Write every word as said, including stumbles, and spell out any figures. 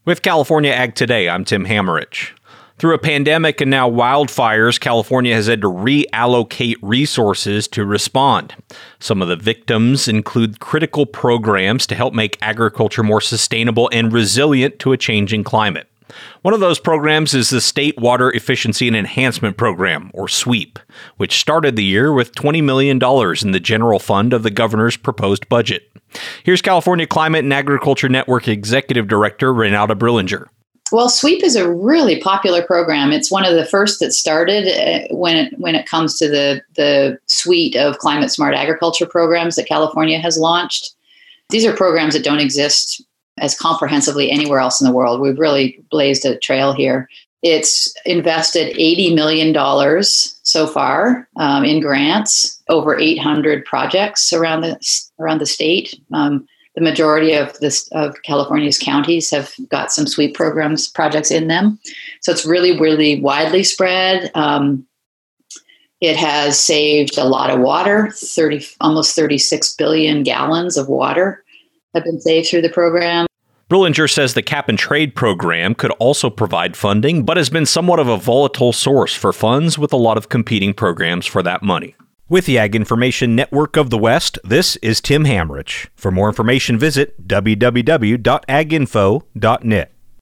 With California Ag Today, I'm Tim Hammerich. Through a pandemic and now wildfires, California has had to reallocate resources to respond. Some of the victims include critical programs to help make agriculture more sustainable and resilient to a changing climate. One of those programs is the State Water Efficiency and Enhancement Program, or SWEEP, which started the year with twenty million dollars in the general fund of the governor's proposed budget. Here's California Climate and Agriculture Network Executive Director Reynalda Brillinger. Well, SWEEP is a really popular program. It's one of the first that started uh, when it when it comes to the, the suite of climate smart agriculture programs that California has launched. These are programs that don't exist as comprehensively anywhere else in the world. We've really blazed a trail here. It's invested eighty million dollars so far um, in grants, over eight hundred projects around the around the state. Um, the majority of this of California's counties have got some SWEEP programs projects in them. So it's really, really widely spread. Um, it has saved a lot of water. thirty almost thirty-six billion gallons of water have been saved through the program. Brillinger says the cap and trade program could also provide funding, but has been somewhat of a volatile source for funds with a lot of competing programs for that money. With the Ag Information Network of the West, this is Tim Hammerich. For more information, visit w w w dot ag info dot net.